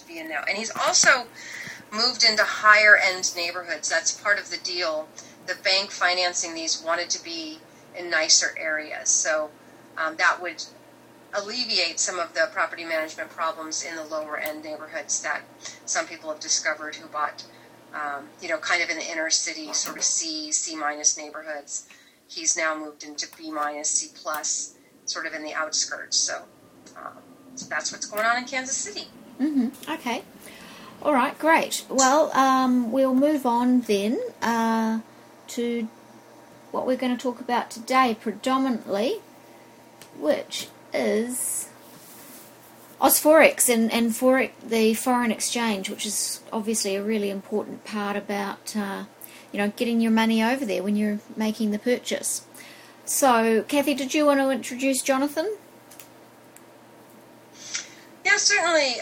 to be in now. And he's also moved into higher end neighborhoods. That's part of the deal. The bank financing these wanted to be in nicer areas. So that would alleviate some of the property management problems in the lower end neighborhoods that some people have discovered who bought, kind of in the inner city, sort of C minus neighborhoods. He's now moved into B minus, C plus, sort of in the outskirts. So that's what's going on in Kansas City. Mm-hmm. Okay. All right, great. Well, we'll move on then to what we're going to talk about today predominantly, which is Ausforex and the foreign exchange, which is obviously a really important part about getting your money over there when you're making the purchase. So, Kathy, did you want to introduce Jonathan? Yeah, certainly.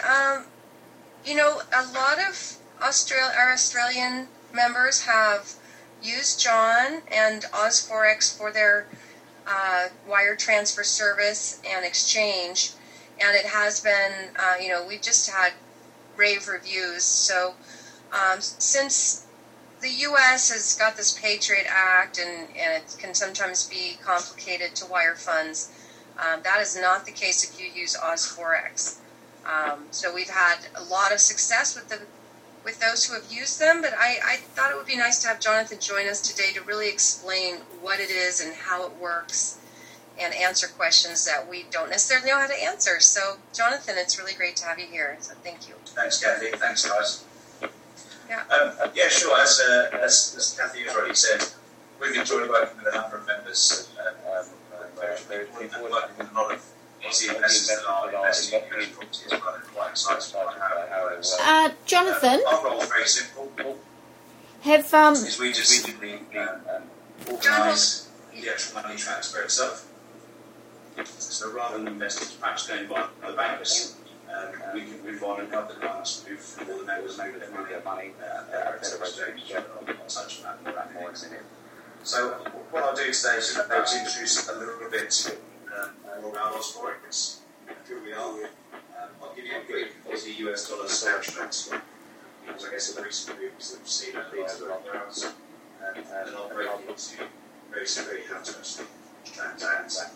A lot of our Australian members have used John and Ausforex for their wire transfer service and exchange, and it has been, we've just had rave reviews. So since the U.S. has got this Patriot Act and it can sometimes be complicated to wire funds, that is not the case if you use Ausforex. So we've had a lot of success with those who have used them, but I thought it would be nice to have Jonathan join us today to really explain what it is and how it works and answer questions that we don't necessarily know how to answer. So, Jonathan, it's really great to have you here, so thank you. Thanks, Kathy. Thanks, guys. Yeah. Sure. As Kathy has already said, we've enjoyed working with a number of members. We're working with a lot of Aussie investors that are investing in US properties, but I'm quite excited about how it works. Jonathan? Our role is very simple. Have we just simply organise the actual money transfer itself. So rather than investors perhaps going by the bankers, we can move on and help the clients move all the members move their money at exchange. I'll touch on that more in a minute. So what I'll do today is introduce a little bit more about Ausforex, who we are. I'll give you a quick Aussie US dollar snapshot, because I guess of the recent moves that we've seen over the last 12 hours, and then I'll break it into very simply how to actually transact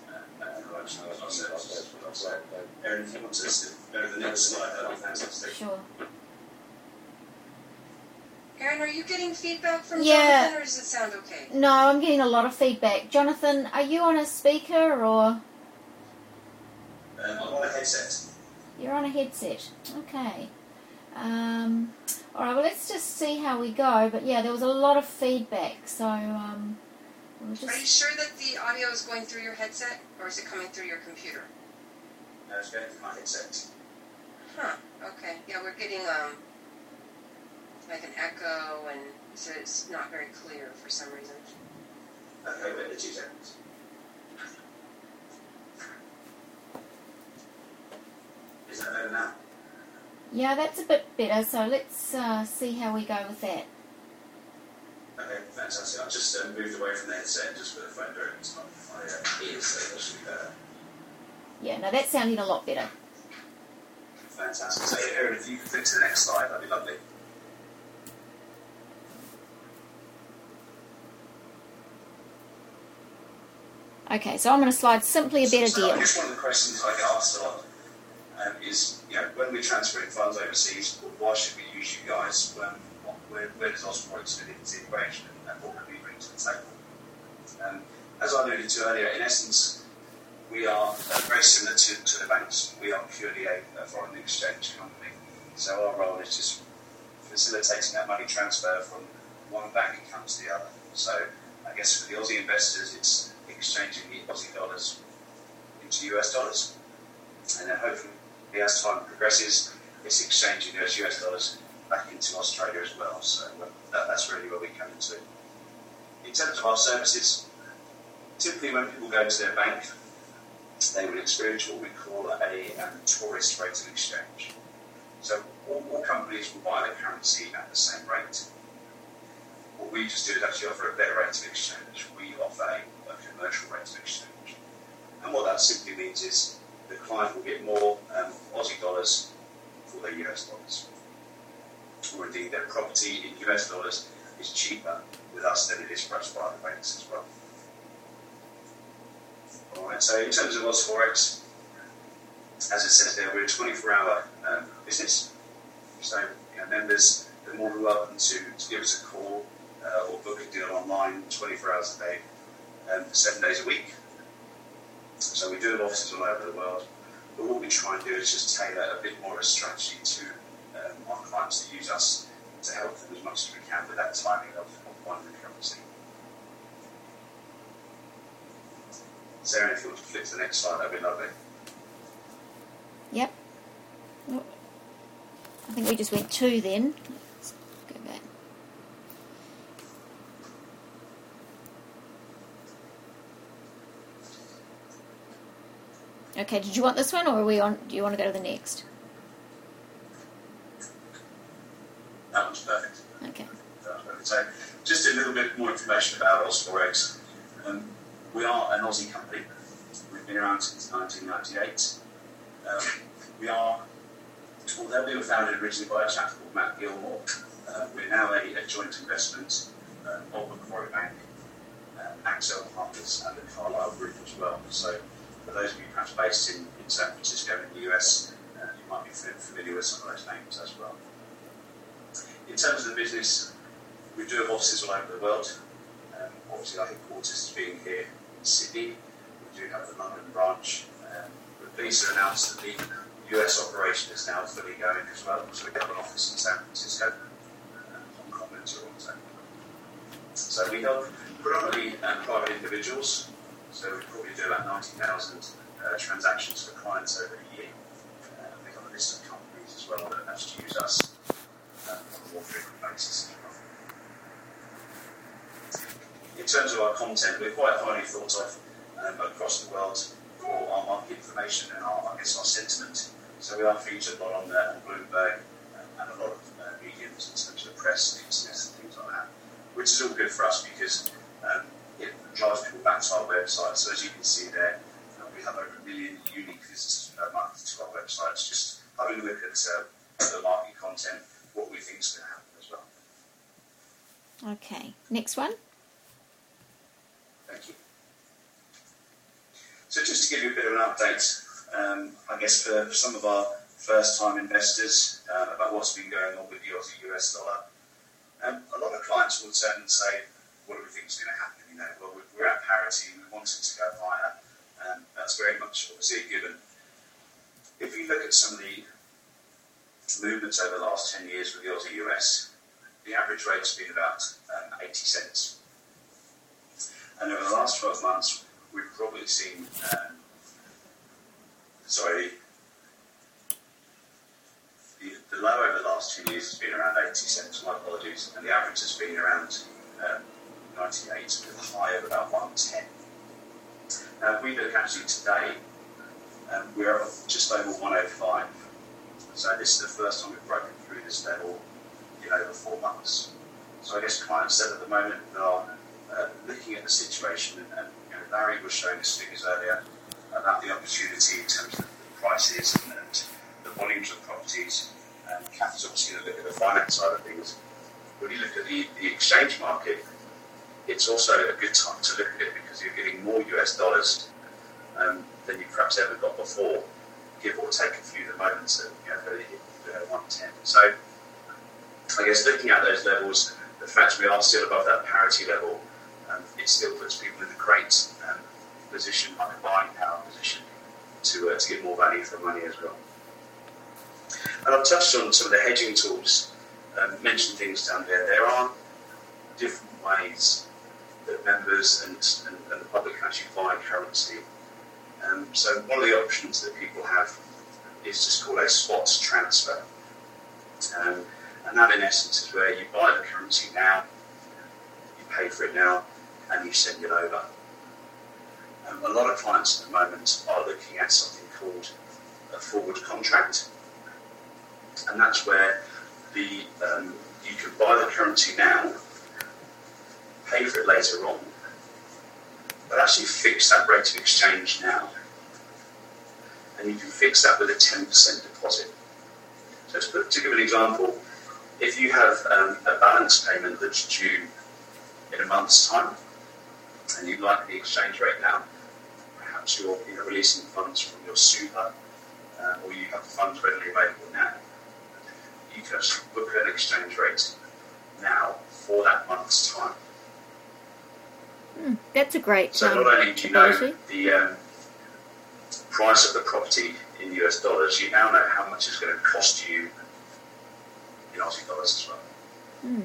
Erin, if you want to go to the next slide, that would be fantastic. Sure. Erin, are you getting feedback from Jonathan, or does it sound okay? No, I'm getting a lot of feedback. Jonathan, are you on a speaker or? I'm on a headset. You're on a headset. Okay. All right. Well, let's just see how we go. But yeah, there was a lot of feedback, so we'll just. Are you sure that the audio is going through your headset, or is it coming through your computer? No, it's going through my headset. Huh. Okay. Yeah, we're getting like an echo, and so it's not very clear for some reason. Okay, wait 2 seconds. Is that better now? Yeah, that's a bit better. So let's see how we go with that. Okay, fantastic. I've just moved away from the headset and just put the phone directly to my ears, so that should be better. Yeah, no, that's sounding a lot better. Fantastic. So, Erin, if you could flick to the next slide, that'd be lovely. Okay, so I'm going to slide simply a better deal. I guess one of the questions I get asked a lot is, when we're transferring funds overseas, why should we use you guys? Where does Ausforex fit into the equation, and what can we bring to the table? As I alluded to earlier, in essence, we are very similar to the banks. We are purely a foreign exchange company. So our role is just facilitating that money transfer from one bank account to the other. So I guess for the Aussie investors, it's exchanging the Aussie dollars into US dollars. And then hopefully, as time progresses, it's exchanging those US dollars back into Australia as well. So that's really where we come into it. In terms of our services, typically when people go to their bank, they will experience what we call a tourist rate of exchange. So all companies will buy their currency at the same rate. What we just do is actually offer a better rate of exchange. We offer a commercial rate of exchange. And what that simply means is the client will get more Aussie dollars for their US dollars. Or indeed, their property in US dollars is cheaper with us than it is perhaps by the banks as well. Alright, so in terms of OzForex, as it says there, we're a 24-hour business. So members are more than welcome to give us a call or book a deal online 24 hours a day, 7 days a week. So we do have offices all over the world, but what we try and do is just tailor a bit more of a strategy to our clients that use us to help them as much as we can with that timing of one currency. Sarah, if you want to flip to the next slide, that'd be lovely. Yep. I think we just went 2 then. Let's go back. Okay, did you want this one, or are we on? Do you want to go to the next? That one's perfect. Okay. So, just a little bit more information about OzForex. We are an Aussie company. We've been around since 1998. Although we were founded originally by a chap called Matt Gilmore, we're now a joint investment of Macquarie Bank, Accel Partners, and the Carlyle Group as well. So, for those of you perhaps based in San Francisco in the US, you might be familiar with some of those names as well. In terms of the business, we do have offices all over the world. Obviously, our headquarters is being here in Sydney. We do have the London branch. We're pleased to announce that the US operation is now fully going as well. So we have an office in San Francisco, Hong Kong and Toronto. So we help predominantly private individuals. So we probably do about 90,000 transactions for clients over a year. We have a list of companies as well that actually use us on a more frequent basis. In terms of our content, we're quite highly thought of across the world for our market information and our sentiment. So we are featured a lot on Bloomberg and a lot of mediums in terms of press, internet and things like that, which is all good for us because it drives people back to our website. So as you can see there, we have over 1 million unique visitors per month to our websites, just having a look at the market content, what we think is going to happen as well. Okay, next one. Thank you. So just to give you a bit of an update, I guess for some of our first-time investors about what's been going on with the Aussie US dollar, a lot of clients will turn and say, what do we think is going to happen? Well, we're at parity, we want it to go higher. That's very much obviously a given. If you look at some of the movements over the last 10 years with the Aussie US, the average rate's been about 80 cents. And over the last 12 months, we've probably seen, the low over the last 2 years has been around 80 cents, my apologies, and the average has been around 98, with a high of about 110. Now, if we look actually today, we're just over 105. So this is the first time we've broken through this level in over 4 months. So I guess clients said at the moment they are looking at the situation, and Larry was showing us figures earlier about the opportunity in terms of the prices and the volumes of properties. Kath's obviously going to look at the finance side of things. When you look at the exchange market, it's also a good time to look at it because you're getting more US dollars than you perhaps ever got before, give or take a few of the moments that really hit 110. So I guess looking at those levels, the fact we are still above that parity level, it still puts people in a great position, like a buying power position, to get more value for money as well. And I've touched on some of the hedging tools, mentioned things down there. There are different ways that members and the public can actually buy currency. So one of the options that people have is just called a spot transfer. And that in essence is where you buy the currency now, you pay for it now, and you send it over. A lot of clients at the moment are looking at something called a forward contract, and that's where you can buy the currency now, pay for it later on, but actually fix that rate of exchange now, and you can fix that with a 10% deposit. So it's to give an example, if you have a balance payment that's due in a month's time, and you like the exchange rate now, perhaps you're releasing funds from your super, or you have the funds readily available now, you can actually book an exchange rate now for that month's time. That's a great So not only do you know ability. the price of the property in US dollars, you now know how much it's going to cost you in Aussie dollars as well.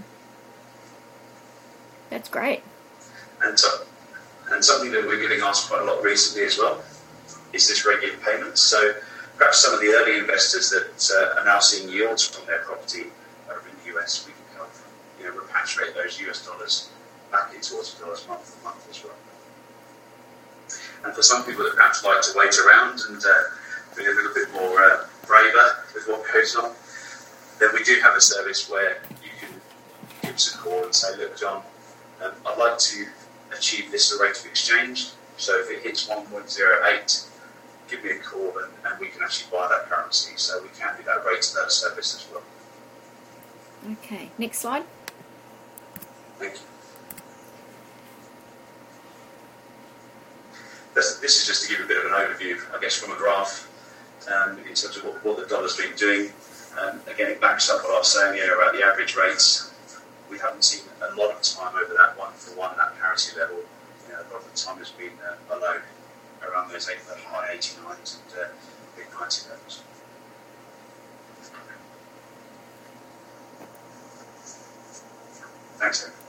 That's great. And something that we're getting asked quite a lot recently as well is this regular payment. So perhaps some of the early investors that are now seeing yields from their property over in the US, we can help repatriate those US dollars back into Aussie dollars month to month as well. And for some people that perhaps like to wait around and be a little bit more braver with what goes on, then we do have a service where you can give us a call and say, look, John, I'd like to achieve this rate of exchange. So if it hits 1.08, give me a call and we can actually buy that currency. So we can do that rate to that service as well. Okay, next slide. Thank you. This is just to give a bit of an overview, I guess, from a graph in terms of what the dollar's been doing. Again, it backs up what I was saying here about the average rates. We haven't seen a lot of time over that 1-for-1, that parity level. A lot of the time has been below, around those high 89s and mid 90 levels. Thanks, Ed.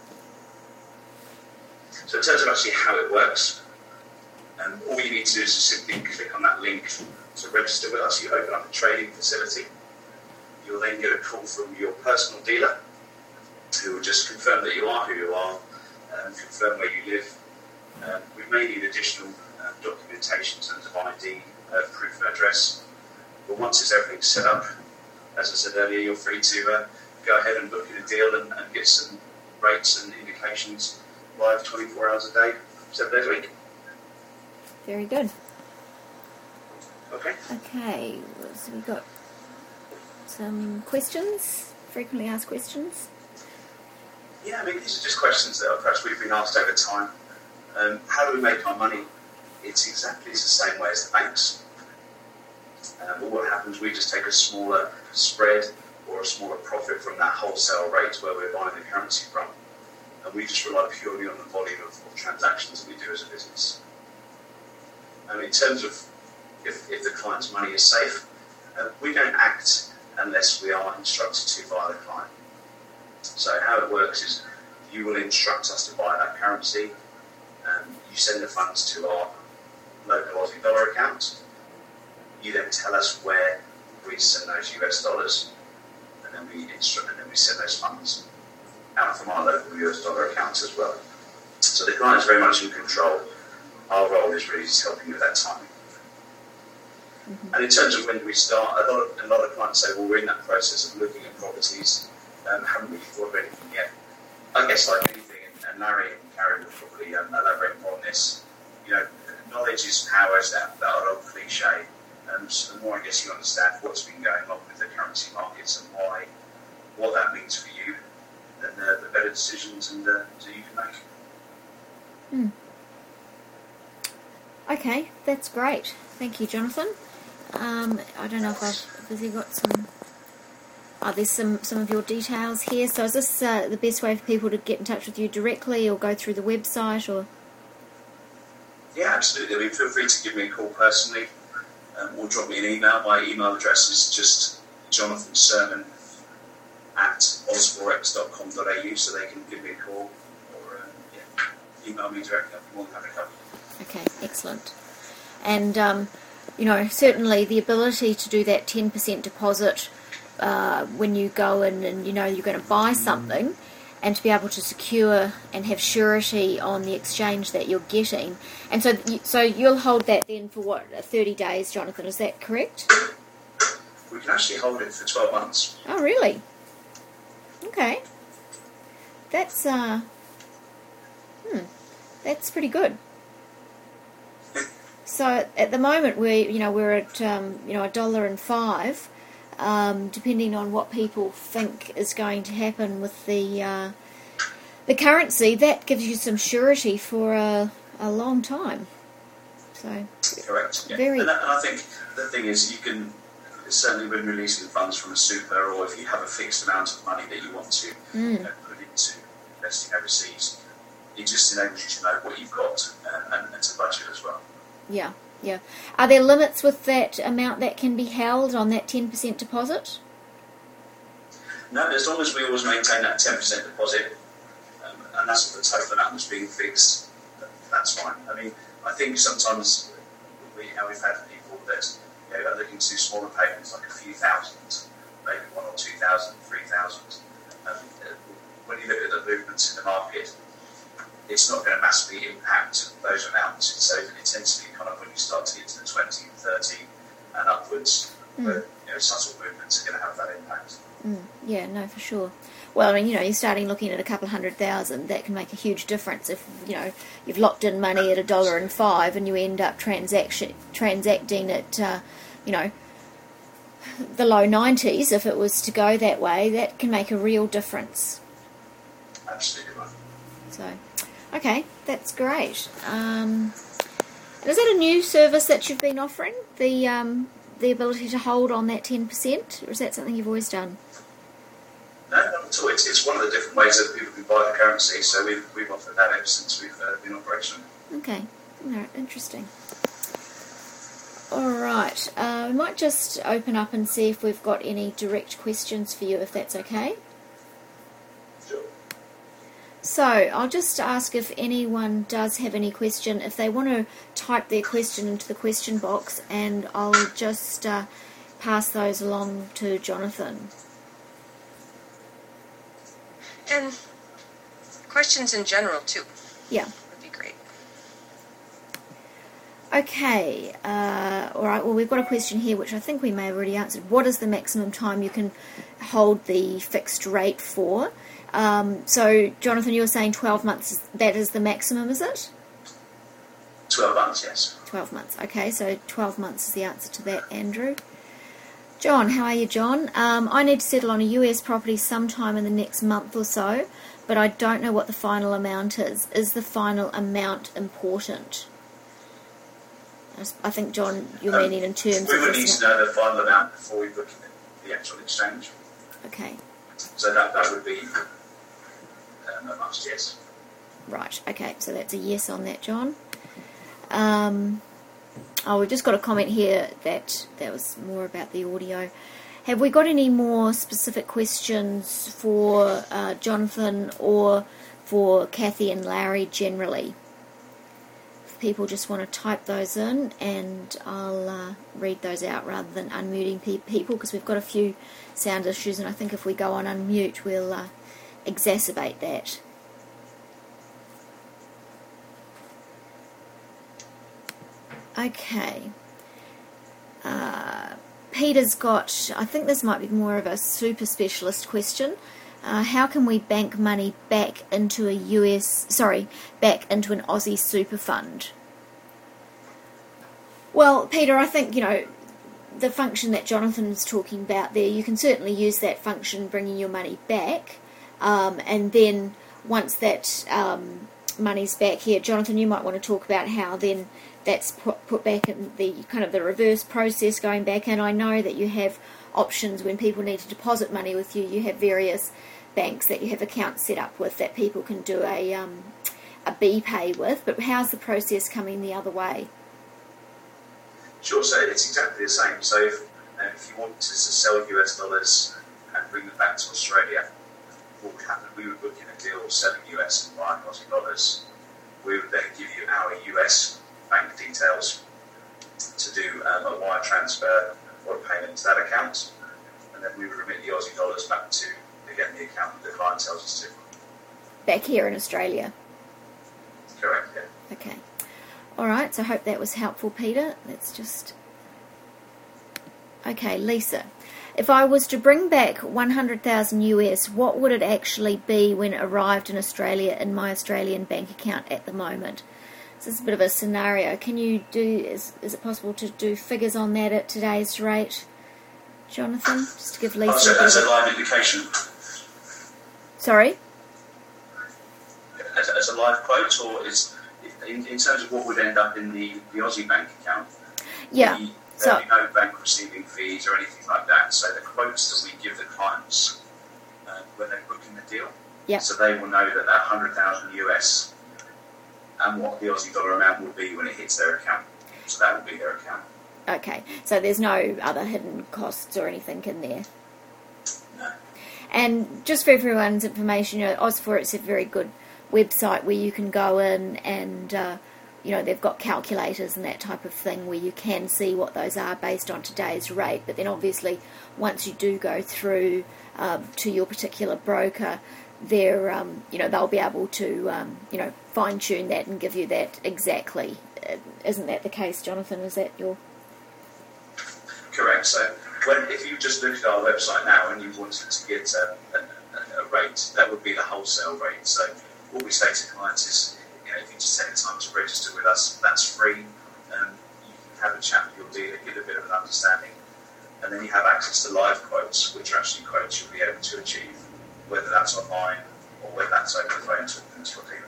So in terms of actually how it works, all you need to do is just simply click on that link to register with us. You open up a trading facility. You'll then get a call from your personal dealer who will just confirm that you are who you are, confirm where you live. We may need additional documentation in terms of ID, proof of address. But once everything's set up, as I said earlier, you're free to go ahead and book in a deal and get some rates and indications live 24 hours a day, 7 days a week. Very good. Okay. Okay, so we've got some questions, frequently asked questions. Yeah, I mean, these are just questions that perhaps we've been asked over time. How do we make our money? It's exactly the same way as the banks. But what happens, we just take a smaller spread or a smaller profit from that wholesale rate where we're buying the currency from. And we just rely purely on the volume of transactions that we do as a business. In terms of if the client's money is safe, we don't act unless we are instructed to by the client. So how it works is you will instruct us to buy that currency, you send the funds to our local Aussie dollar account, you then tell us where we send those US dollars, and then we send those funds out from our local US dollar account as well. So the client is very much in control. Our role is really just helping with that timing. Mm-hmm. And in terms of when we start, a lot of clients say, well, we're in that process of looking at properties, haven't really thought of anything yet. I guess like anything, and Larry and Karen will probably elaborate more on this, knowledge is power, is that old cliche. So the more I guess you understand what's been going on with the currency markets and what that means for you, then the better decisions and that you can make. Okay, that's great. Thank you, Jonathan. I don't know if has he got some... there's some of your details here. So is this the best way for people to get in touch with you directly or go through the website? Or? Yeah, absolutely. I mean, feel free to give me a call personally or drop me an email. My email address is just jonathansermon @osforex.com.au, so they can give me a call or email me directly. I'll be more than happy to help. Okay, excellent. And, certainly the ability to do that 10% deposit when you go in and you're going to buy something, and to be able to secure and have surety on the exchange that you're getting. And so you'll hold that then for 30 days, Jonathan, is that correct? We can actually hold it for 12 months. Oh, really? Okay. That's pretty good. So at the moment we're at $1.05. depending on what people think is going to happen with the currency, that gives you some surety for a long time. So correct. Yeah. Very. And I think the thing is, you can certainly, when releasing funds from a super, or if you have a fixed amount of money that you want to put into investing overseas, it just enables you to know what you've got and to budget as well. Yeah, yeah. Are there limits with that amount that can be held on that 10% deposit? No, as long as we always maintain that 10% deposit, and that's the total amount that's being fixed, that's fine. I mean, I think sometimes we've had people that are looking to do smaller payments, like a few thousand, maybe 1,000 or 2,000, 3,000. When you look at the movements in the market, it's not going to massively impact those amounts. So it tends to be kind of when you start to get to the 20, 30 and upwards, where subtle movements are going to have that impact. Yeah, no, for sure. Well, I mean, you're starting looking at a couple of 100,000. That can make a huge difference if you've locked in money at $1.05 and you end up transacting at the low 90s. If it was to go that way, that can make a real difference. Absolutely right. So, okay, that's great. Is that a new service that you've been offering? The ability to hold on that 10%, or is that something you've always done? No, not at all. It's one of the different ways that people can buy the currency, so we've offered that ever since we've been operational. Okay, interesting. All right, we might just open up and see if we've got any direct questions for you, if that's okay. Sure. So I'll just ask if anyone does have any question, if they want to type their question into the question box, and I'll just pass those along to Jonathan. And questions in general, too. Yeah. Would be great. Okay. All right. Well, we've got a question here, which I think we may have already answered. What is the maximum time you can hold the fixed rate for? So, Jonathan, you were saying 12 months. That is the maximum, is it? 12 months, yes. 12 months. Okay, so 12 months is the answer to that, Andrew. John, how are you, John? I need to settle on a US property sometime in the next month or so, but I don't know what the final amount is. Is the final amount important? I think, John, you're meaning in terms of... We would need to know the final amount before we book the actual exchange. Okay. So that would be a must, yes. Right, okay, so that's a yes on that, John. We've just got a comment here that was more about the audio. Have we got any more specific questions for Jonathan or for Kathy and Larry generally? If people just want to type those in, and I'll read those out rather than unmuting people, because we've got a few sound issues, and I think if we go on unmute we'll exacerbate that. Okay. Peter's got, I think this might be more of a super specialist question. How can we bank money back into an Aussie super fund? Well, Peter, I think, the function that Jonathan's talking about there, you can certainly use that function bringing your money back, and then once that money's back here, Jonathan, you might want to talk about how then that's put back in the kind of the reverse process going back. And I know that you have options when people need to deposit money with you. You have various banks that you have accounts set up with that people can do a BPay with. But how's the process coming the other way? Sure, so it's exactly the same. So if you wanted to sell US dollars and bring them back to Australia, what would happen? We would book in a deal selling US and buying Aussie dollars. We would then give you our US bank details to do a wire transfer or a payment to that account, and then we would remit the Aussie dollars back to, again, the account that the client tells us to. Back here in Australia? Correct, yeah. Okay. Alright, so I hope that was helpful, Peter. Let's just... Okay, Lisa. If I was to bring back 100,000 US, what would it actually be when it arrived in Australia in my Australian bank account at the moment? This is a bit of a scenario. Can you do, is it possible to do figures on that at today's rate, Jonathan? Just to give Lisa So as a live indication. Sorry? As a live quote, or is in terms of what would end up in the Aussie bank account? Yeah. There'll be no bank receiving fees or anything like that. So the quotes that we give the clients when they're booking the deal, so they will know that 100,000 US and what the Aussie dollar amount will be when it hits their account. So that will be their account. Okay, so there's no other hidden costs or anything in there. No. And just for everyone's information, OzForex is a very good website where you can go in and, they've got calculators and that type of thing where you can see what those are based on today's rate. But then obviously, once you do go through to your particular broker, they'll be able to, fine-tune that and give you that exactly. Isn't that the case, Jonathan? Is that your... Correct. So if you just look at our website now and you wanted to get a rate, that would be the wholesale rate. So what we say to clients is, if you just take the time to register with us, that's free. You can have a chat with your dealer, get a bit of an understanding, and then you have access to live quotes, which are actually quotes you'll be able to achieve, whether that's online or whether that's over the phone talking to your dealer.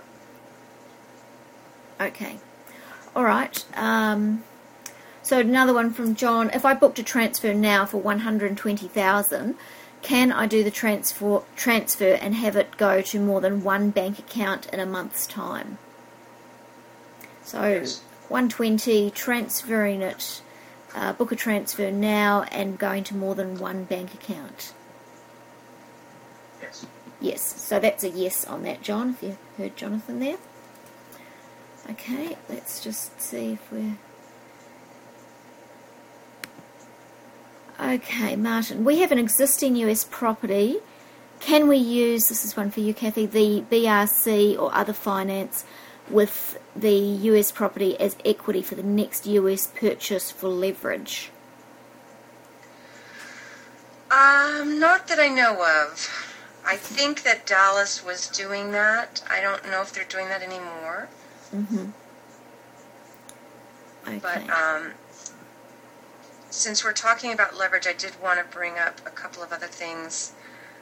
Okay. All right. So another one from John. If I booked a transfer now for 120,000, can I do the transfer and have it go to more than one bank account in a month's time? So yes. 120, transferring it, book a transfer now and going to more than one bank account. Yes. Yes. So that's a yes on that, John. If you heard Jonathan there. Okay. Let's just see if we're. Okay, Martin, we have an existing US property. Can we use, this is one for you, Kathy, the BRC or other finance with the US property as equity for the next US purchase for leverage? Not that I know of. I think that Dallas was doing that. I don't know if they're doing that anymore. Mm-hmm. Okay. But, since we're talking about leverage, I did want to bring up a couple of other things.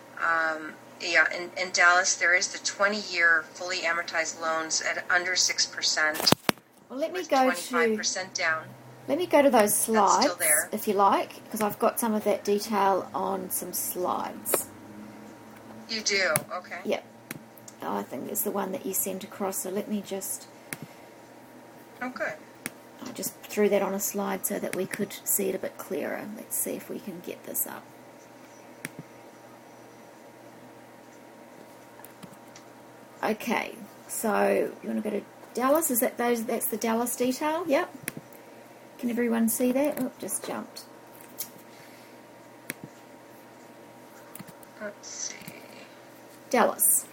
In Dallas, there is the 20-year fully amortized loans at under 6%. Well, let me go 25% down. Let me go to those slides, still there. if you like, because I've got some of that detail on some slides. You do? Okay. Yep. Oh, I think it's the one that you sent across, so let me just... Oh, good. I just threw that on a slide so that we could see it a bit clearer. Let's see if we can get this up. Okay, so you want to go to Dallas? Is that those? That's the Dallas detail? Yep. Can everyone see that? Oh, just jumped. Let's see. Dallas.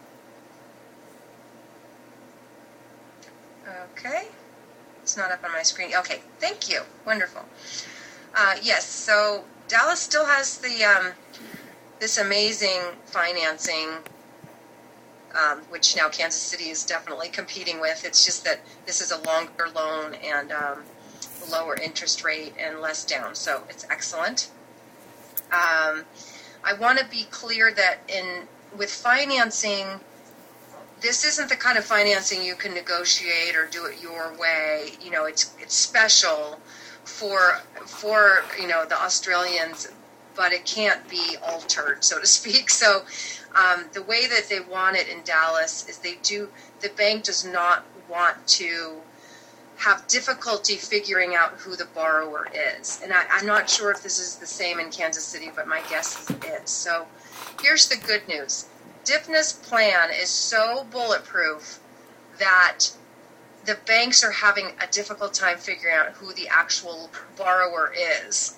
Okay. It's not up on my screen. Okay, thank you. Wonderful. Yes, so Dallas still has the this amazing financing, which now Kansas City is definitely competing with. It's just that this is a longer loan and lower interest rate and less down, so it's excellent. I want to be clear that with financing, this isn't the kind of financing you can negotiate or do it your way. It's special for the Australians, but it can't be altered, so to speak. So the way that they want it in Dallas is the bank does not want to have difficulty figuring out who the borrower is. And I'm not sure if this is the same in Kansas City, but my guess is it is. So here's the good news. DIPNA's plan is so bulletproof that the banks are having a difficult time figuring out who the actual borrower is.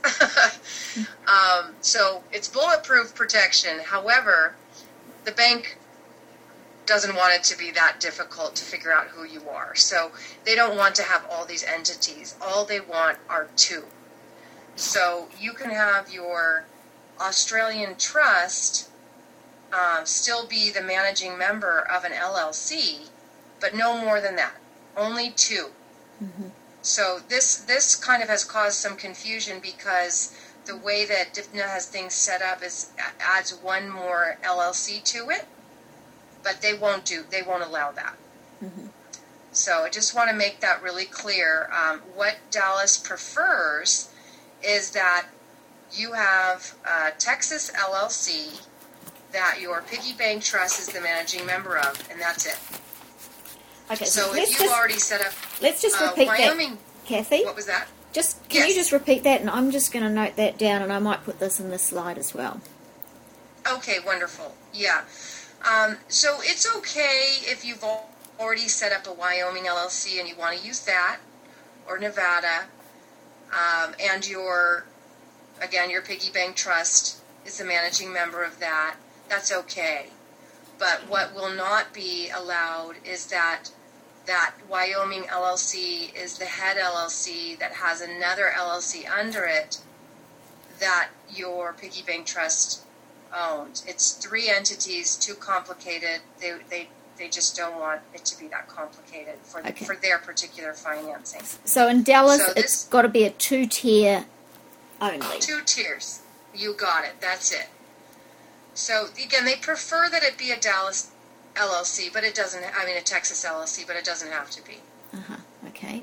So it's bulletproof protection. However, the bank doesn't want it to be that difficult to figure out who you are. So they don't want to have all these entities. All they want are two. So you can have your Australian trust still be the managing member of an LLC, but no more than that. Only two. Mm-hmm. So this kind of has caused some confusion because the way that DIPNA has things set up is adds one more LLC to it, but they won't allow that. Mm-hmm. So I just want to make that really clear. What Dallas prefers is that you have a Texas LLC that your piggy bank trust is the managing member of, and that's it. Okay, So if you've already set up, let's just repeat Wyoming, that, Kathy. What was that? Can you just repeat that, and I'm just going to note that down, and I might put this in this slide as well. Okay, wonderful. Yeah. So it's okay if you've already set up a Wyoming LLC and you want to use that, or Nevada, and your piggy bank trust is the managing member of that. That's okay. But what will not be allowed is that Wyoming LLC is the head LLC that has another LLC under it that your piggy bank trust owns. It's 3 entities, too complicated. They just don't want it to be that complicated for their particular financing. So in Dallas, it's got to be a 2-tier only. 2 tiers. You got it. That's it. So again, they prefer that it be a Dallas LLC, but it doesn't. I mean, a Texas LLC, but it doesn't have to be. Okay.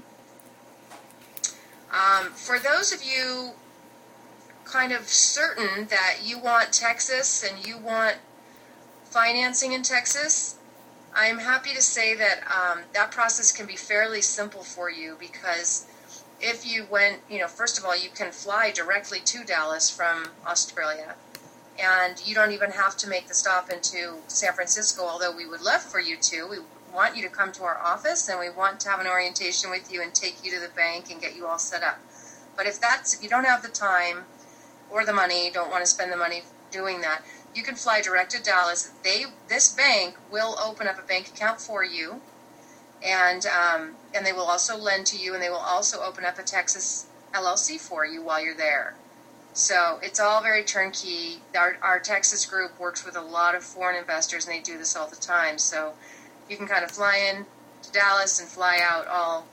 For those of you kind of certain that you want Texas and you want financing in Texas, I'm happy to say that that process can be fairly simple for you, because if you went, first of all, you can fly directly to Dallas from Australia. And you don't even have to make the stop into San Francisco, although we would love for you to. We want you to come to our office, and we want to have an orientation with you and take you to the bank and get you all set up. But if you don't have the time or the money, don't want to spend the money doing that, you can fly direct to Dallas. This bank will open up a bank account for you, and they will also lend to you, and they will also open up a Texas LLC for you while you're there. So it's all very turnkey. Our Texas group works with a lot of foreign investors, and they do this all the time. So you can kind of fly in to Dallas and fly out all,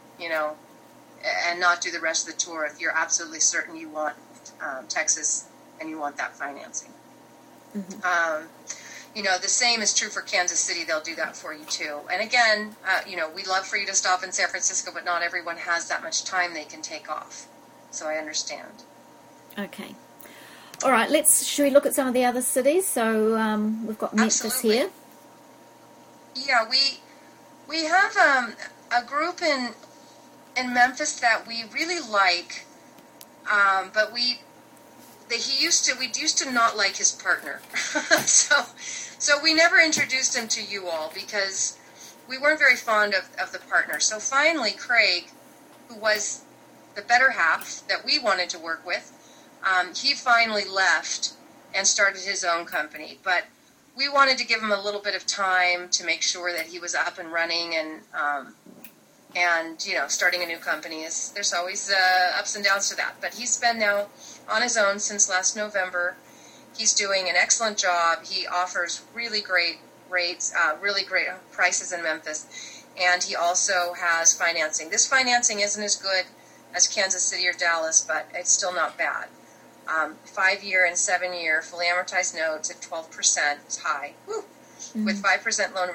and not do the rest of the tour if you're absolutely certain you want Texas and you want that financing. Mm-hmm. The same is true for Kansas City. They'll do that for you too. And again, we'd love for you to stop in San Francisco, but not everyone has that much time they can take off. So I understand. Okay. All right, should we look at some of the other cities? So we've got Memphis here. Yeah, we have a group in Memphis that we really like, but we used to not like his partner. so we never introduced him to you all because we weren't very fond of the partner. So finally, Craig, who was the better half that we wanted to work with, he finally left and started his own company. But we wanted to give him a little bit of time to make sure that he was up and running, and starting a new company there's always ups and downs to that. But he's been now on his own since last November. He's doing an excellent job. He offers really great rates, really great prices in Memphis, and he also has financing. This financing isn't as good as Kansas City or Dallas, but it's still not bad. 5-year and 7-year fully amortized notes at 12%. It's high. Woo. Mm-hmm. With 5% loan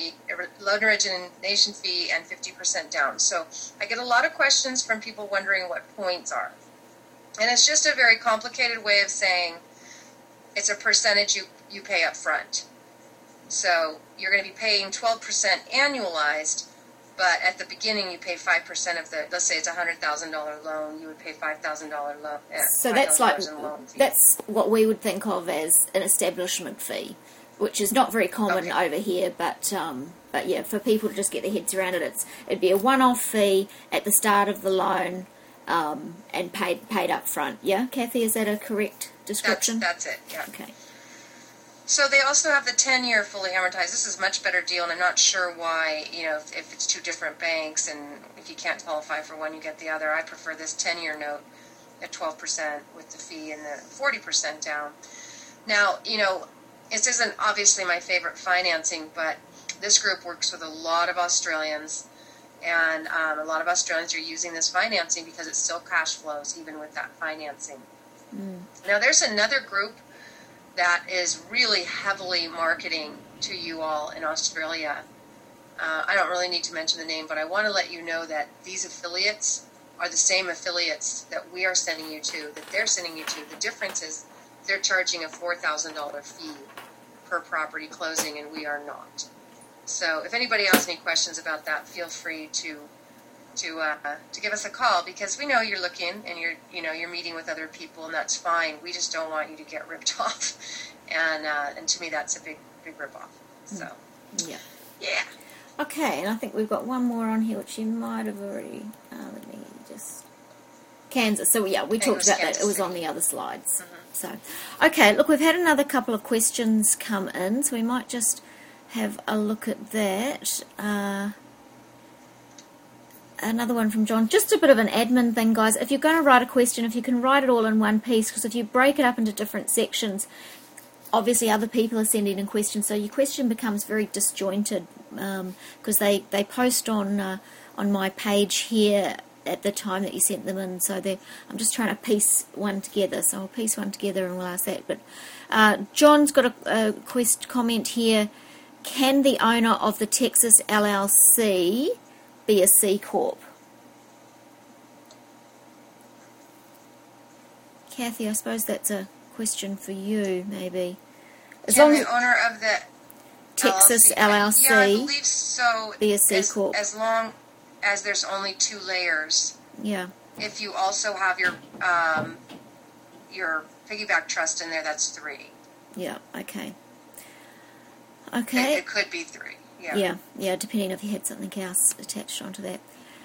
origination fee and 50% down. So I get a lot of questions from people wondering what points are. And it's just a very complicated way of saying it's a percentage you pay up front. So you're going to be paying 12% annualized, but at the beginning you pay 5% of let's say it's a $100,000 loan, you would pay $5,000 loan. So that's that's what we would think of as an establishment fee, which is not very common over here, but yeah, for people to just get their heads around it, it'd be a one-off fee at the start of the loan, and paid up front. Yeah, Kathy, is that a correct description? That's it. Yeah. Okay. So they also have the 10-year fully amortized. This is a much better deal, and I'm not sure why, if it's 2 different banks, and if you can't qualify for one, you get the other. I prefer this 10-year note at 12% with the fee and the 40% down. Now, this isn't obviously my favorite financing, but this group works with a lot of Australians, and a lot of Australians are using this financing because it still cash flows even with that financing. Mm. Now, there's another group that is really heavily marketing to you all in Australia. I don't really need to mention the name, but I want to let you know that these affiliates are the same affiliates that we are sending you to, that they're sending you to. The difference is they're charging a $4,000 fee per property closing, and we are not. So if anybody has any questions about that, feel free to give us a call, because we know you're looking and you're meeting with other people, and that's fine. We just don't want you to get ripped off, and to me that's a big rip off. So yeah. Okay, and I think we've got one more on here which you might have already. Let me just Kansas. So yeah, we talked about that. It was on the other slides. Mm-hmm. So okay, look, we've had another couple of questions come in, so we might just have a look at that. Another one from John. Just a bit of an admin thing, guys. If you're going to write a question, if you can write it all in one piece, because if you break it up into different sections, obviously other people are sending in questions, so your question becomes very disjointed, because they post on my page here at the time that you sent them in. So I'm just trying to piece one together. So I'll piece one together and we'll ask that. But John's got a comment here. Can the owner of the Texas LLC be a C Corp? Kathy, I suppose that's a question for you, maybe. Can the owner of the Texas LLC yeah, I believe so, be a C Corp? As long as there's only 2 layers. Yeah. If you also have your piggyback trust in there, that's 3. Yeah. Okay. Okay. It could be 3. Yeah, depending if you had something else attached onto that.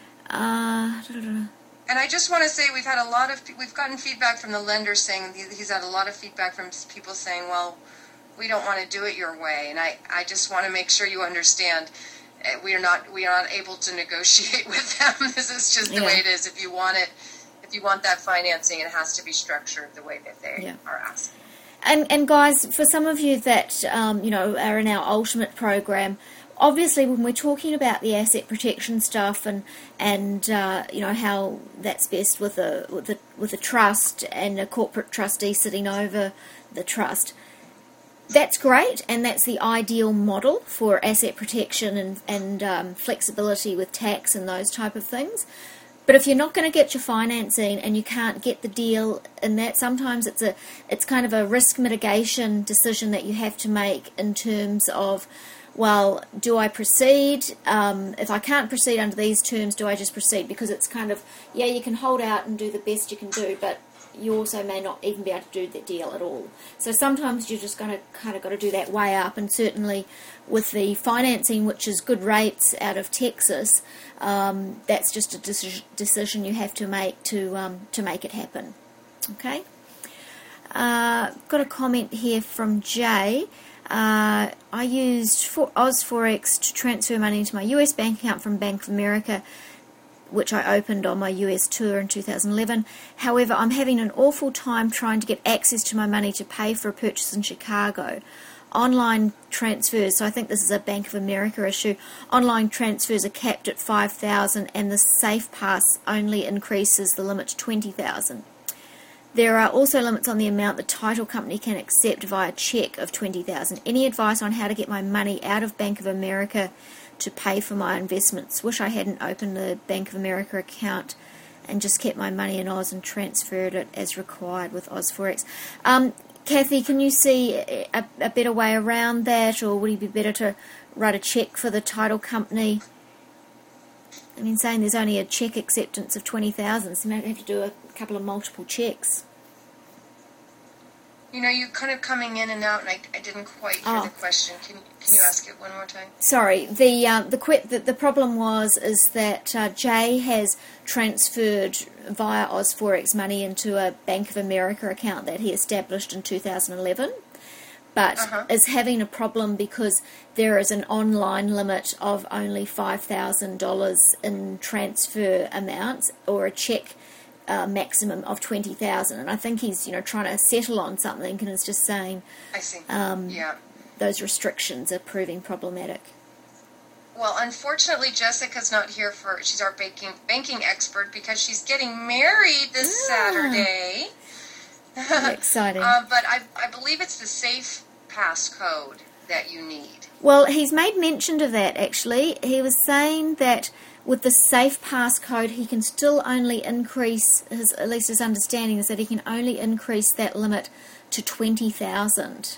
And I just want to say we've gotten feedback from the lender saying he's had a lot of feedback from people saying, well, we don't want to do it your way. And I just want to make sure you understand we are not able to negotiate with them. This is just the way it is. If you want that financing, it has to be structured the way that they are asking. And guys, for some of you that are in our Ultimate program, obviously when we're talking about the asset protection stuff and how that's best with a trust and a corporate trustee sitting over the trust, that's great, and that's the ideal model for asset protection and flexibility with tax and those type of things. But if you're not going to get your financing and you can't get the deal in that, sometimes it's kind of a risk mitigation decision that you have to make in terms of, well, do I proceed? If I can't proceed under these terms, do I just proceed? Because it's kind of, you can hold out and do the best you can do, but you also may not even be able to do the deal at all. So sometimes you're just going to got to do that way up, and certainly with the financing, which is good rates out of Texas, that's just a decision you have to make to make it happen. Okay. Got a comment here from Jay. I used OzForex to transfer money into my US bank account from Bank of America, which I opened on my US tour in 2011. However, I'm having an awful time trying to get access to my money to pay for a purchase in Chicago. Online transfers, so I think this is a Bank of America issue, online transfers are capped at $5,000 and the Safe Pass only increases the limit to $20,000. There are also limits on the amount the title company can accept via check of $20,000. Any advice on how to get my money out of Bank of America to pay for my investments? Wish I hadn't opened the Bank of America account and just kept my money in Oz and transferred it as required with OzForex. Kathy, can you see a better way around that, or would it be better to write a check for the title company? I mean, saying there's only a check acceptance of $20,000, so you might have to do a couple of multiple checks. You're kind of coming in and out, and I didn't quite hear the question. Can you ask it one more time? Sorry. The problem is that Jay has transferred via OzForex money into a Bank of America account that he established in 2011, but is having a problem because there is an online limit of only $5,000 in transfer amounts, or a check maximum of $20,000, and I think he's trying to settle on something and is just saying, I see. Those restrictions are proving problematic. Well, unfortunately, Jessica's not here she's our banking expert because she's getting married this Saturday. Exciting. But I believe it's the Safe Pass code that you need. Well, he's made mention of that, actually. He was saying that with the Safe Pass code, he can still only increase, at least his understanding is that he can only increase that limit to 20,000.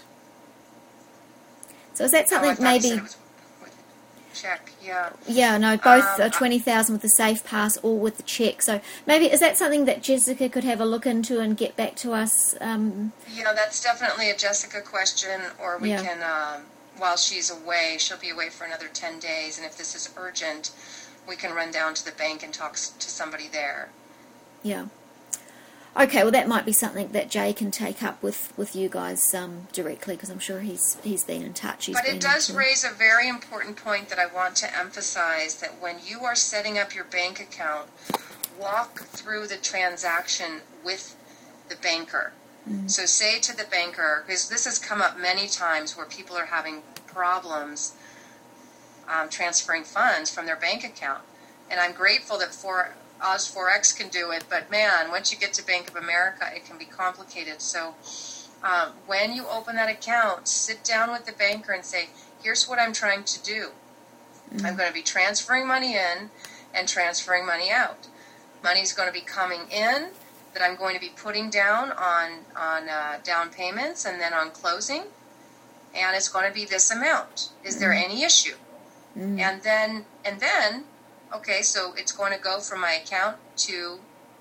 So is that something maybe... Check, yeah. Yeah, no, both 20,000 with the Safe Pass or with the check. So maybe, is that something that Jessica could have a look into and get back to us? Yeah, that's definitely a Jessica question, or we can, while she's away, she'll be away for another 10 days, and if this is urgent, we can run down to the bank and talk to somebody there. Yeah. Okay, well that might be something that Jay can take up with you guys directly, because I'm sure he's been in touch. But it does raise a very important point that I want to emphasize, that when you are setting up your bank account, walk through the transaction with the banker. Mm-hmm. So say to the banker, because this has come up many times where people are having problems transferring funds from their bank account. And I'm grateful that Oz4X can do it, but man, once you get to Bank of America, it can be complicated. So when you open that account, sit down with the banker and say, here's what I'm trying to do. Mm-hmm. I'm going to be transferring money in and transferring money out. Money's going to be coming in that I'm going to be putting down on down payments and then on closing, and it's going to be this amount. Is there any issue? Mm-hmm. And then okay, so it's going to go from my account to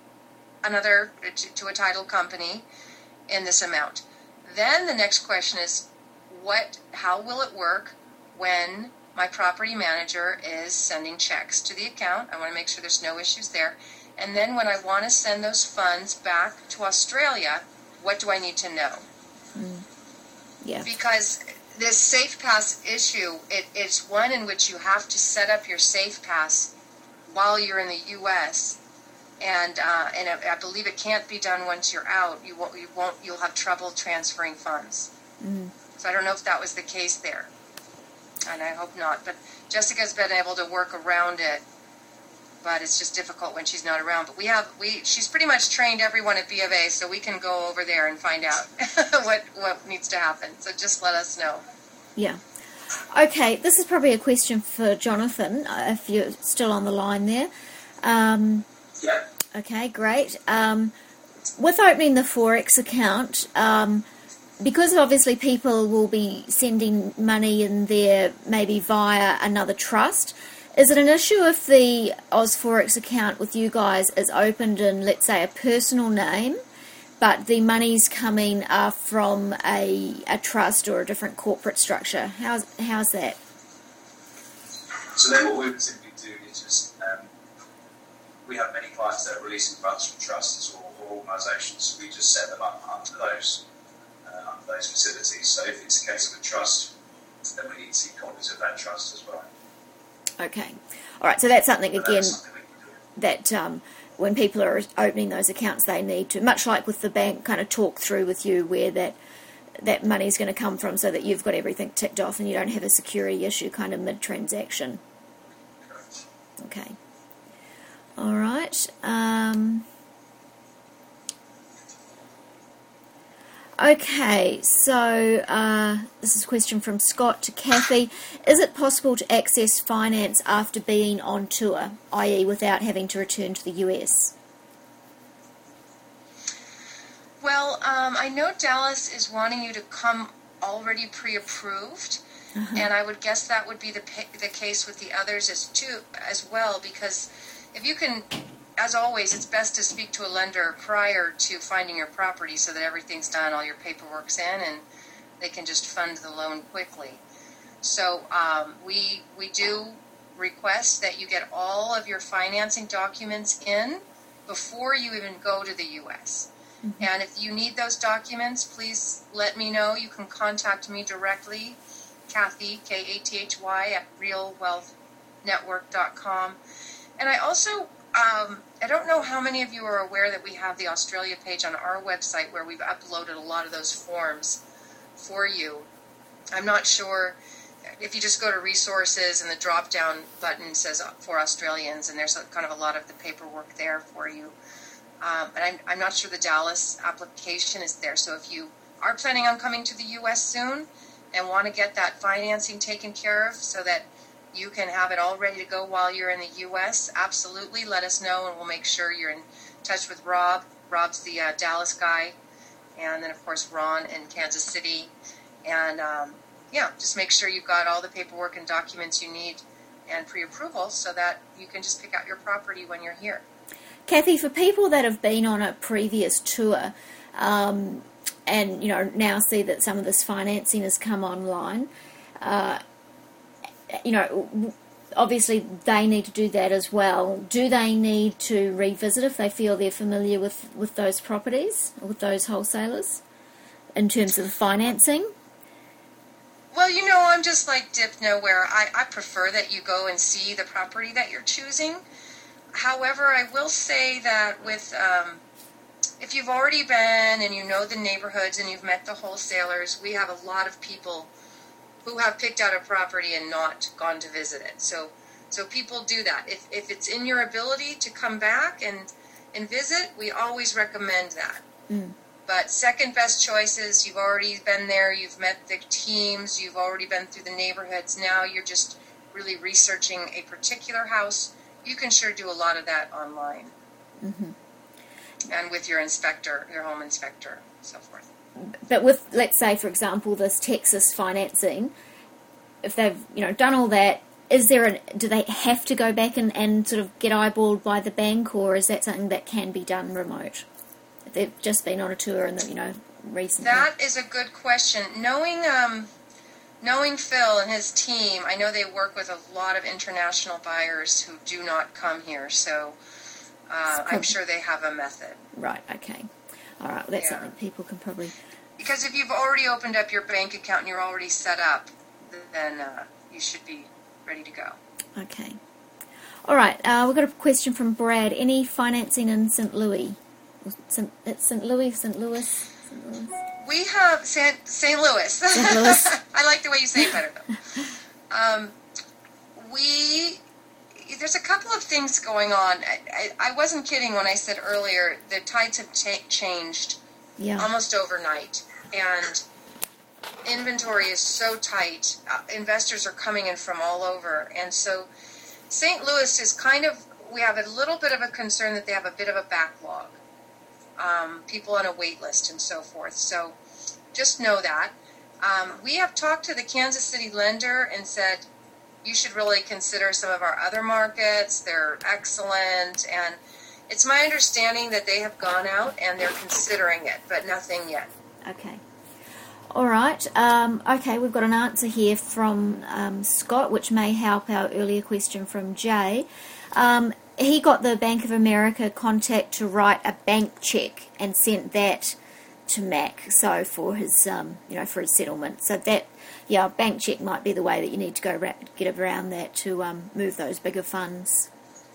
to a title company in this amount. Then the next question is, how will it work when my property manager is sending checks to the account? I want to make sure there's no issues there. And then when I want to send those funds back to Australia, what do I need to know? Yeah. Because this Safe Pass issue, it's one in which you have to set up your Safe Pass while you're in the U.S. and I believe it can't be done once you're out. You'll have trouble transferring funds. Mm. So I don't know if that was the case there, and I hope not. But Jessica's been able to work around it, but it's just difficult when she's not around. But she's pretty much trained everyone at B of A, so we can go over there and find out what needs to happen. So just let us know. Yeah. Okay, this is probably a question for Jonathan, if you're still on the line there. Yeah. Okay, great. With opening the Forex account, because obviously people will be sending money in there maybe via another trust, is it an issue if the Oz4X account with you guys is opened in, let's say, a personal name, but the money's coming from a trust or a different corporate structure? How's that? So then what we would typically do is just, we have many clients that are releasing funds from trusts or organisations, so we just set them up under those facilities. So if it's a case of a trust, then we need to see copies of that trust as well. Okay. All right, so that's something, again, that when people are opening those accounts, they need to, much like with the bank, kind of talk through with you where that money is going to come from, so that you've got everything ticked off and you don't have a security issue kind of mid-transaction. Correct. Okay. All right. Okay, so this is a question from Scott to Kathy. Is it possible to access finance after being on tour, i.e. without having to return to the US? Well, I know Dallas is wanting you to come already pre-approved, and I would guess that would be the case with the others as well, because if you can... As always, it's best to speak to a lender prior to finding your property so that everything's done, all your paperwork's in, and they can just fund the loan quickly. So we do request that you get all of your financing documents in before you even go to the U.S. Mm-hmm. And if you need those documents, please let me know. You can contact me directly, Kathy, Kathy, at realwealthnetwork.com. And I also... I don't know how many of you are aware that we have the Australia page on our website where we've uploaded a lot of those forms for you. I'm not sure if you just go to resources and the drop-down button says for Australians, and there's kind of a lot of the paperwork there for you. And I'm not sure the Dallas application is there. So if you are planning on coming to the U.S. soon and want to get that financing taken care of so that you can have it all ready to go while you're in the U.S., absolutely let us know, and we'll make sure you're in touch with Rob. Rob's the Dallas guy, and then, of course, Ron in Kansas City. And, just make sure you've got all the paperwork and documents you need and pre-approval so that you can just pick out your property when you're here. Kathy, for people that have been on a previous tour and, now see that some of this financing has come online, obviously they need to do that as well. Do they need to revisit if they feel they're familiar with those properties, or with those wholesalers, in terms of the financing? Well, I'm just like Dip Nowhere. I prefer that you go and see the property that you're choosing. However, I will say that with if you've already been and you know the neighborhoods and you've met the wholesalers, we have a lot of people who have picked out a property and not gone to visit it. So people do that. If it's in your ability to come back and visit, we always recommend that. Mm. But second best choice is you've already been there, you've met the teams, you've already been through the neighborhoods. Now you're just really researching a particular house. You can sure do a lot of that online. Mm-hmm. And with your inspector, your home inspector, so forth. But with, let's say, for example, this Texas financing, if they've done all that, do they have to go back and sort of get eyeballed by the bank, or is that something that can be done remote? If they've just been on a tour and recently. That is a good question. Knowing Phil and his team, I know they work with a lot of international buyers who do not come here, so I'm sure they have a method. Right. Okay. All right, well, that's something people can probably... Because if you've already opened up your bank account and you're already set up, then you should be ready to go. Okay. All right, we've got a question from Brad. Any financing in St. Louis? St. Louis? We have St. Louis. St. Louis. I like the way you say it better, though. There's a couple of things going on. I wasn't kidding when I said earlier the tides have changed almost overnight, and inventory is so tight. Investors are coming in from all over, and so St. Louis is we have a little bit of a concern that they have a bit of a backlog, people on a wait list and so forth. So just know that. We have talked to the Kansas City lender and said, you should really consider some of our other markets. They're excellent. And it's my understanding that they have gone out and they're considering it, but nothing yet. Okay. All right. Okay, we've got an answer here from Scott, which may help our earlier question from Jay. He got the Bank of America contact to write a bank check and sent that to Mac, so for his, for his settlement. So that, a bank check might be the way that you need to go get around that to move those bigger funds.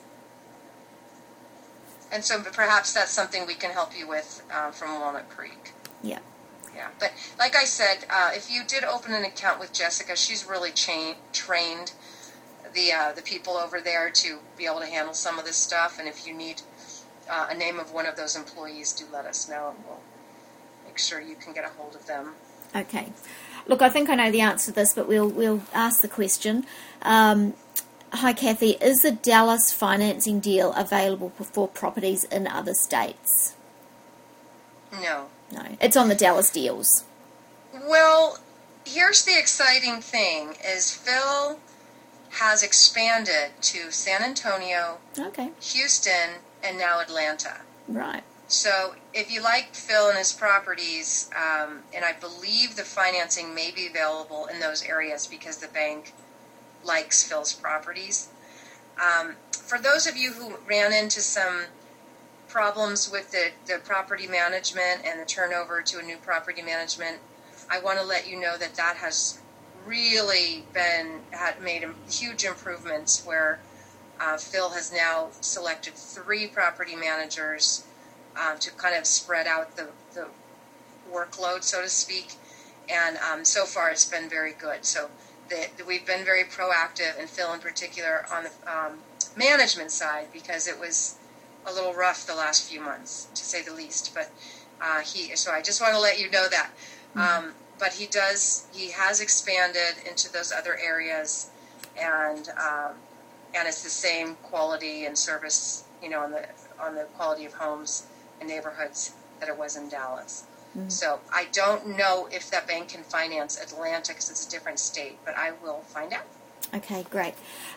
And so perhaps that's something we can help you with from Walnut Creek. Yeah. Yeah, but like I said, if you did open an account with Jessica, she's really trained the people over there to be able to handle some of this stuff. And if you need a name of one of those employees, do let us know, and we'll make sure you can get a hold of them. Okay. Look, I think I know the answer to this, but we'll ask the question. Hi, Kathy. Is the Dallas financing deal available for properties in other states? No. No. It's on the Dallas deals. Well, here's the exciting thing, is Phil has expanded to San Antonio, okay, Houston, and now Atlanta. Right. So if you like Phil and his properties, and I believe the financing may be available in those areas because the bank likes Phil's properties. For those of you who ran into some problems with the property management and the turnover to a new property management, I want to let you know that has really made huge improvements where Phil has now selected 3 property managers to kind of spread out the workload, so to speak. And so far it's been very good. So we've been very proactive, and Phil in particular on the management side, because it was a little rough the last few months, to say the least. But so I just want to let you know that. But he has expanded into those other areas, and it's the same quality and service, on the quality of homes and neighborhoods that it was in Dallas. So I don't know if that bank can finance Atlanta because it's a different state, but I will find out. Okay, great.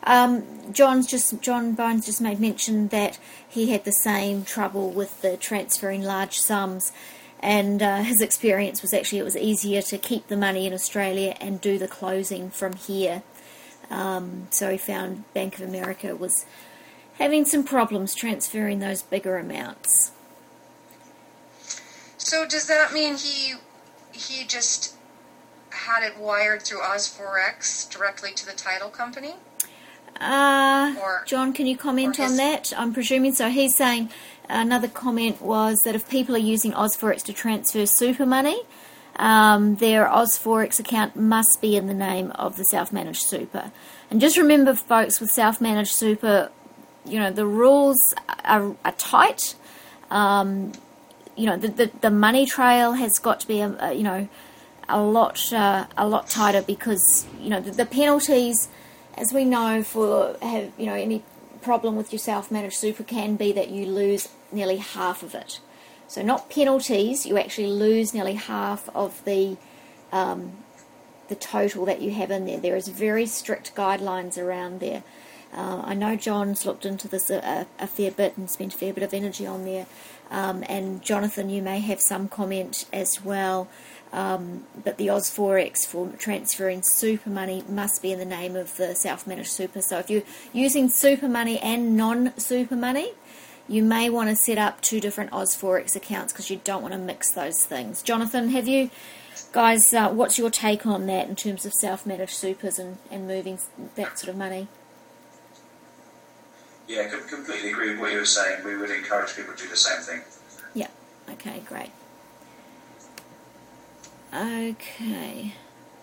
John Bones just made mention that he had the same trouble with the transferring large sums, and his experience was actually it was easier to keep the money in Australia and do the closing from here. So he found Bank of America was having some problems transferring those bigger amounts. So does that mean he just had it wired through Oz4X directly to the title company? John, can you comment on that? I'm presuming so. He's saying another comment was that if people are using Oz4X to transfer super money, their Oz4X account must be in the name of the self-managed super. And just remember, folks, with self-managed super, the rules are tight. The money trail has got to be a lot tighter because the penalties, as we know, for any problem with your self-managed super can be that you lose nearly half of it. So not penalties, you actually lose nearly half of the total that you have in there. There is very strict guidelines around there. I know John's looked into this a fair bit and spent a fair bit of energy on there. And Jonathan, you may have some comment as well. But the Oz4X for transferring super money must be in the name of the self-managed super. So if you're using super money and non-super money, you may want to set up two different Oz4X accounts because you don't want to mix those things. Jonathan, have you guys, what's your take on that in terms of self-managed supers and moving that sort of money? Yeah, completely agree with what you were saying. We would encourage people to do the same thing. Yeah, okay, great. Okay.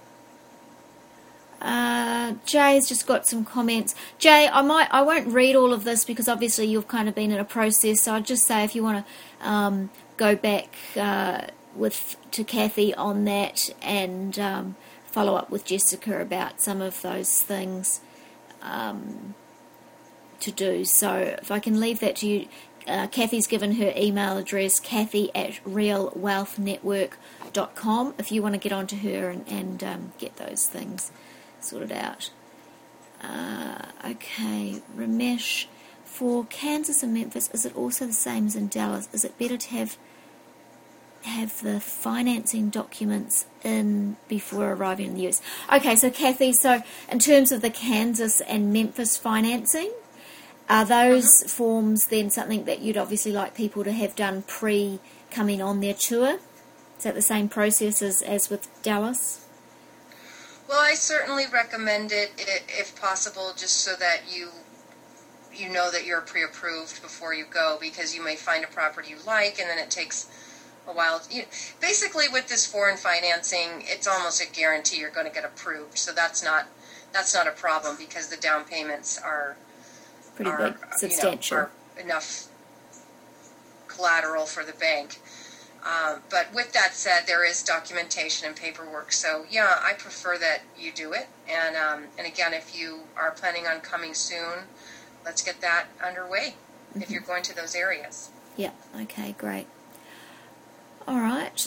Jay's just got some comments. Jay, I won't read all of this because obviously you've kind of been in a process, so I'd just say if you want to go back to Kathy on that and follow up with Jessica about some of those things to do. So if I can leave that to you, Kathy's given her email address, kathy@realwealthnetwork.com, if you want to get onto her and get those things sorted out. Okay, Ramesh, for Kansas and Memphis, is it also the same as in Dallas? Is it better to have the financing documents in before arriving in the US? Okay, so Kathy, so in terms of the Kansas and Memphis financing, are those forms then something that you'd obviously like people to have done pre-coming on their tour? Is that the same process as with Dallas? Well, I certainly recommend it if possible, just so that you know that you're pre-approved before you go, because you may find a property you like and then it takes a while. Basically, with this foreign financing, it's almost a guarantee you're going to get approved. So that's not a problem because the down payments are pretty big, substantial, are enough collateral for the bank. But with that said, there is documentation and paperwork. So yeah, I prefer that you do it. And again, if you are planning on coming soon, let's get that underway. If you're going to those areas. Yeah. Okay. Great. All right.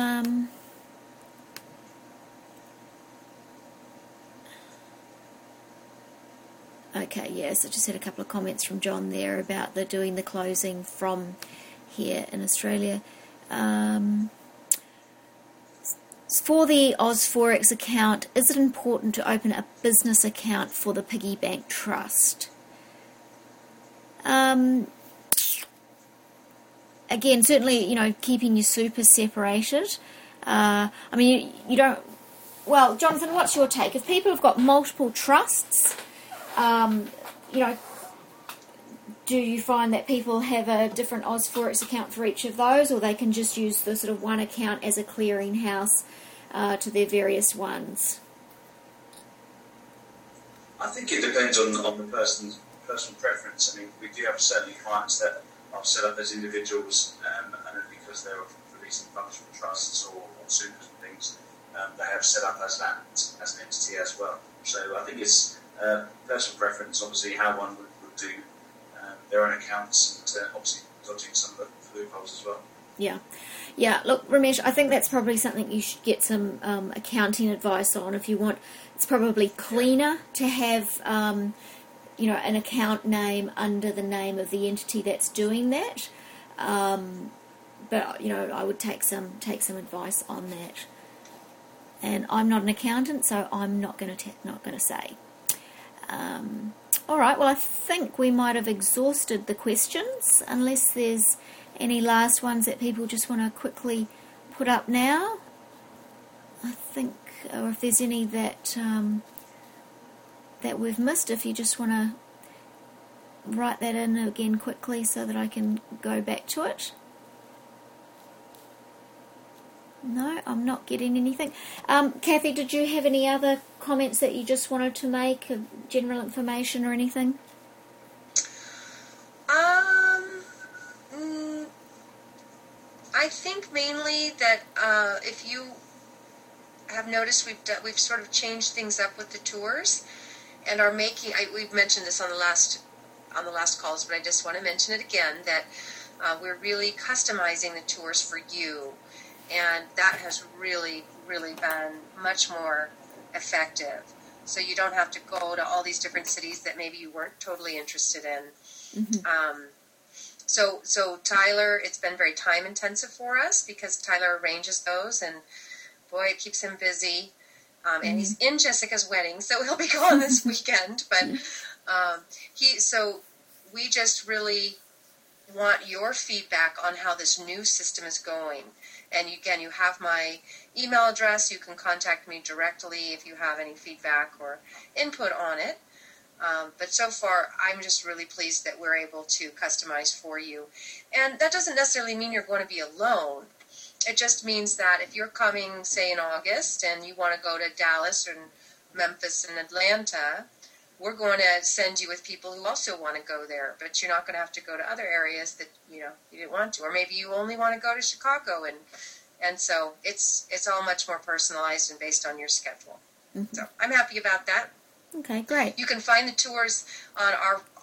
Okay, yes, I just had a couple of comments from John there about doing the closing from here in Australia. For the Oz4X account, is it important to open a business account for the piggy bank trust? Again, certainly, keeping your super separated. You don't... Well, Jonathan, what's your take? If people have got multiple trusts, do you find that people have a different Oz4X account for each of those, or they can just use the sort of one account as a clearinghouse to their various ones? I think it depends on the personal preference. I mean, we do have certainly clients that are set up as individuals, and because they're releasing funds from trusts or supers and things, they have set up as an entity as well. So I think it's personal preference, obviously, how one would do their own accounts, and obviously dodging some of the loopholes as well. Yeah. Look, Ramesh, I think that's probably something you should get some accounting advice on if you want. It's probably cleaner to have, an account name under the name of the entity that's doing that. But I would take some advice on that. And I'm not an accountant, so I'm not going to say. All right. Well, I think we might have exhausted the questions, unless there's any last ones that people just want to quickly put up now. I think, or if there's any that we've missed, if you just want to write that in again quickly so that I can go back to it. No, I'm not getting anything. Kathy, did you have any other comments that you just wanted to make, general information or anything? I think mainly that if you have noticed, we've sort of changed things up with the tours, and are making. We've mentioned this on the last calls, but I just want to mention it again that we're really customizing the tours for you, and that has really, really been much more effective. So you don't have to go to all these different cities that maybe you weren't totally interested in. Mm-hmm. So Tyler, it's been very time intensive for us because Tyler arranges those, and boy, it keeps him busy. And he's in Jessica's wedding, so he'll be gone this weekend. But so we just really want your feedback on how this new system is going. And again, you have my email address. You can contact me directly if you have any feedback or input on it. But so far, I'm just really pleased that we're able to customize for you. And that doesn't necessarily mean you're going to be alone. It just means that if you're coming, say, in August, and you want to go to Dallas or Memphis and Atlanta, we're going to send you with people who also want to go there. But you're not going to have to go to other areas that you didn't want to. Or maybe you only want to go to Chicago. And so it's all much more personalized and based on your schedule. Mm-hmm. So I'm happy about that. Okay, great. You can find the tours on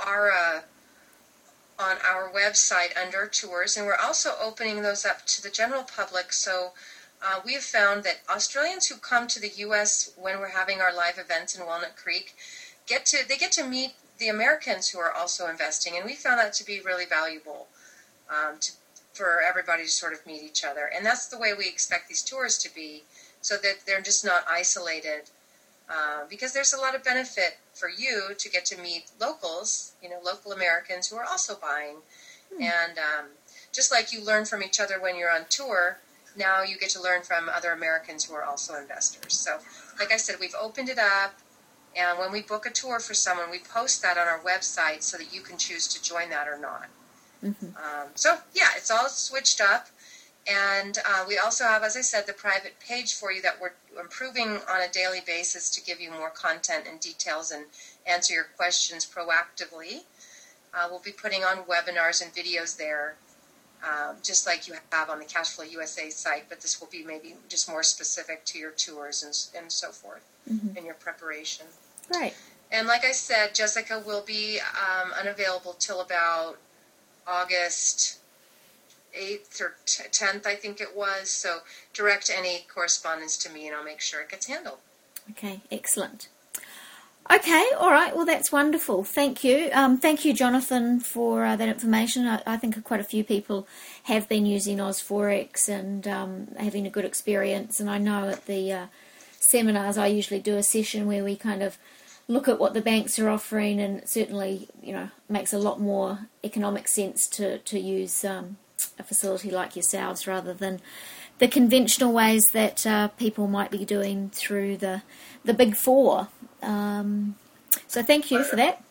our website under tours, and we're also opening those up to the general public. So we have found that Australians who come to the U.S. when we're having our live events in Walnut Creek get to meet the Americans who are also investing, and we found that to be really valuable for everybody to sort of meet each other. And that's the way we expect these tours to be, so that they're just not isolated. Because there's a lot of benefit for you to get to meet locals, local Americans who are also buying. And just like you learn from each other when you're on tour, now you get to learn from other Americans who are also investors. So, like I said, we've opened it up, and when we book a tour for someone, we post that on our website so that you can choose to join that or not. Mm-hmm. It's all switched up. And we also have, as I said, the private page for you that we're improving on a daily basis to give you more content and details and answer your questions proactively. We'll be putting on webinars and videos there, just like you have on the Cashflow USA site, but this will be maybe just more specific to your tours and so forth in your preparation. Right. And like I said, Jessica will be unavailable till about August 8th or 10th, I think it was. So direct any correspondence to me, and I'll make sure it gets handled. Okay, excellent. Okay, all right. Well, that's wonderful. Thank you. Thank you, Jonathan, for that information. I think quite a few people have been using OzForex and having a good experience. And I know at the seminars, I usually do a session where we kind of look at what the banks are offering, and it certainly, makes a lot more economic sense to use a facility like yourselves rather than the conventional ways that people might be doing through the Big Four. So thank you for that.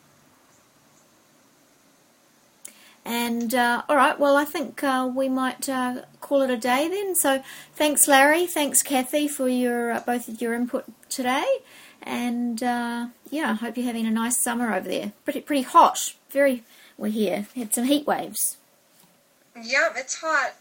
And all right, well, I think we might call it a day then. So thanks, Larry. Thanks, Kathy, for both of your input today. And I hope you're having a nice summer over there. Pretty hot. We're here. Had some heat waves. Yeah, it's hot.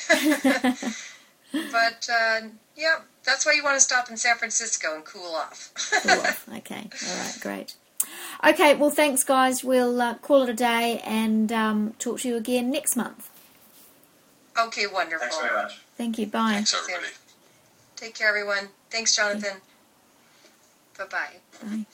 But, yeah, that's why you want to stop in San Francisco and cool off. Cool off. Okay. All right. Great. Okay. Well, thanks, guys. We'll call it a day and talk to you again next month. Okay, wonderful. Thanks very much. Thank you. Bye. Thanks, everybody. Take care, everyone. Thanks, Jonathan. Bye-bye. Bye.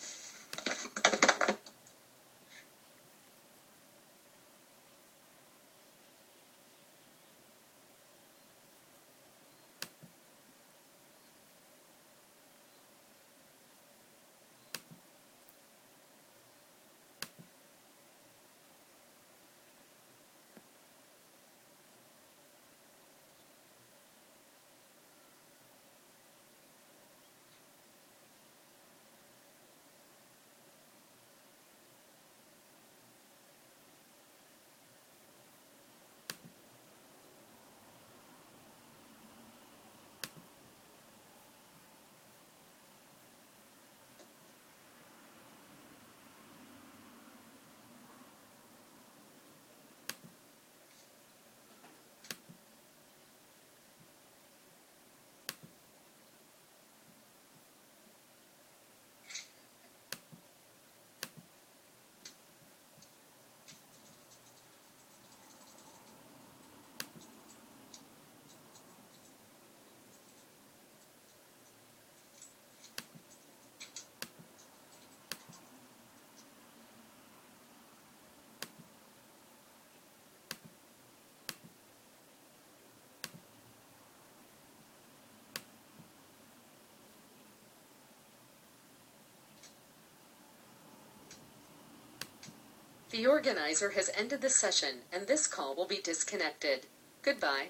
The organizer has ended the session, and this call will be disconnected. Goodbye.